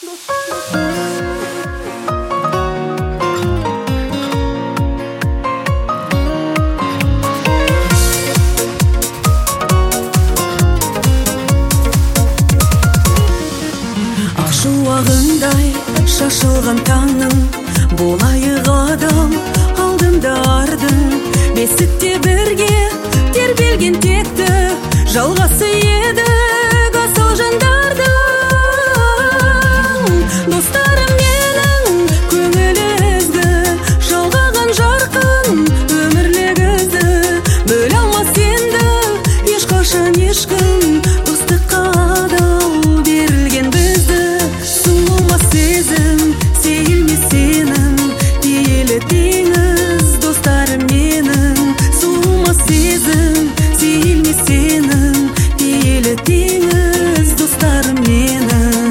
Шуағындай шашылған таңның, болайық адам алдымда ардың. Бесікте бірге тербелген текті, жалғасы едік асыл жандардың. Достарым менің көңілі ізгі, жалғаған жарқын өмірлік ізді. Бөле алмас енді ешқашан ешкім, достыққа адал берілген бізді. Сезім, сейілмес сенің пейілі теңіз, достарым менің. Суымас сезім, сейілмес сенің пейілі теңіз, достарым менің.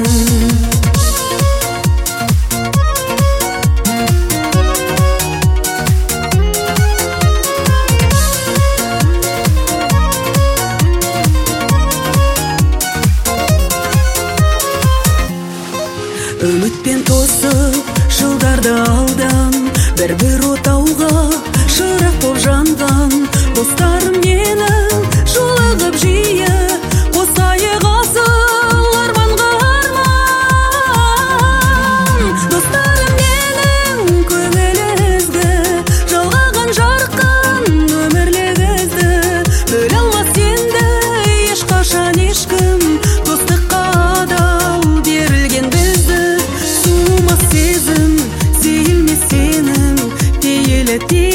Үмітпен тосып жылдарды алдан, бір отауға шырақ боп жанған. Достарым менің жолығып жиі, қосайық асыл арманға арман. Достарым менің көңілі ізгі, жалғаған жарқын өмірлік ізді. Бөле алмас енді ешқашан ешкім, достыққа адал берілген бізді. Сезім, сейілмес сенің пейілі